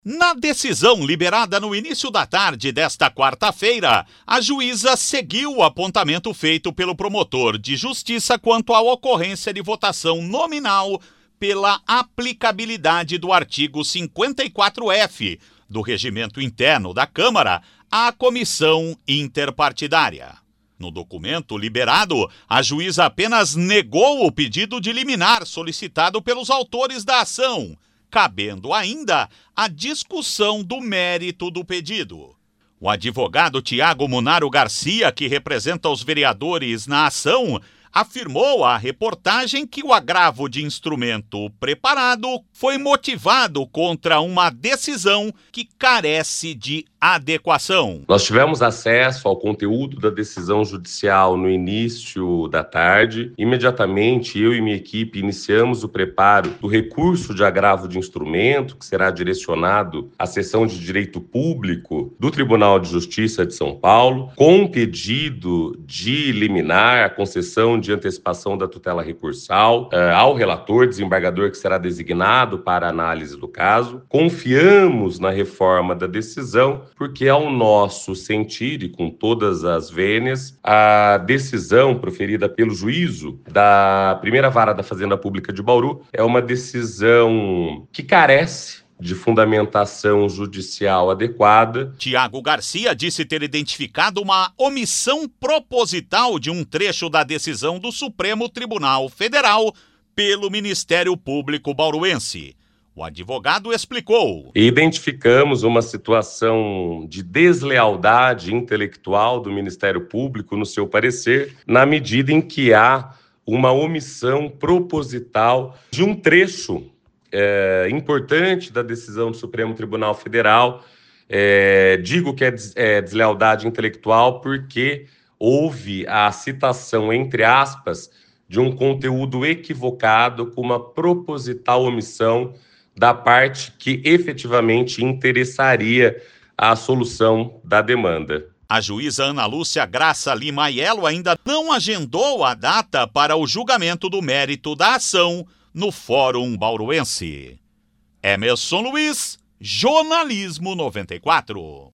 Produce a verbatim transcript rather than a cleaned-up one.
Na decisão liberada no início da tarde desta quarta-feira, a juíza seguiu o apontamento feito pelo promotor de justiça quanto à ocorrência de votação nominal pela aplicabilidade do artigo cinquenta e quatro F do Regimento Interno da Câmara à comissão interpartidária. No documento liberado, a juíza apenas negou o pedido de liminar solicitado pelos autores da ação, cabendo ainda a discussão do mérito do pedido. O advogado Tiago Munaro Garcia, que representa os vereadores na ação, afirmou à reportagem que o agravo de instrumento preparado foi motivado contra uma decisão que carece de adequação. Nós tivemos acesso ao conteúdo da decisão judicial no início da tarde. Imediatamente, eu e minha equipe iniciamos o preparo do recurso de agravo de instrumento, que será direcionado à seção de direito público do Tribunal de Justiça de São Paulo, com pedido de liminar a concessão de antecipação da tutela recursal uh, ao relator, desembargador que será designado para análise do caso. Confiamos na reforma da decisão, porque ao nosso sentir e com todas as vênias, a decisão proferida pelo juízo da primeira vara da Fazenda Pública de Bauru é uma decisão que carece de fundamentação judicial adequada. Tiago Garcia disse ter identificado uma omissão proposital de um trecho da decisão do Supremo Tribunal Federal pelo Ministério Público bauruense. O advogado explicou. Identificamos uma situação de deslealdade intelectual do Ministério Público no seu parecer, na medida em que há uma omissão proposital de um trecho É, importante da decisão do Supremo Tribunal Federal. É, digo que é, des, é deslealdade intelectual porque houve a citação, entre aspas, de um conteúdo equivocado com uma proposital omissão da parte que efetivamente interessaria a solução da demanda. A juíza Ana Lúcia Graça Lima Aiello ainda não agendou a data para o julgamento do mérito da ação no Fórum Bauruense. Emerson Luiz, Jornalismo noventa e quatro.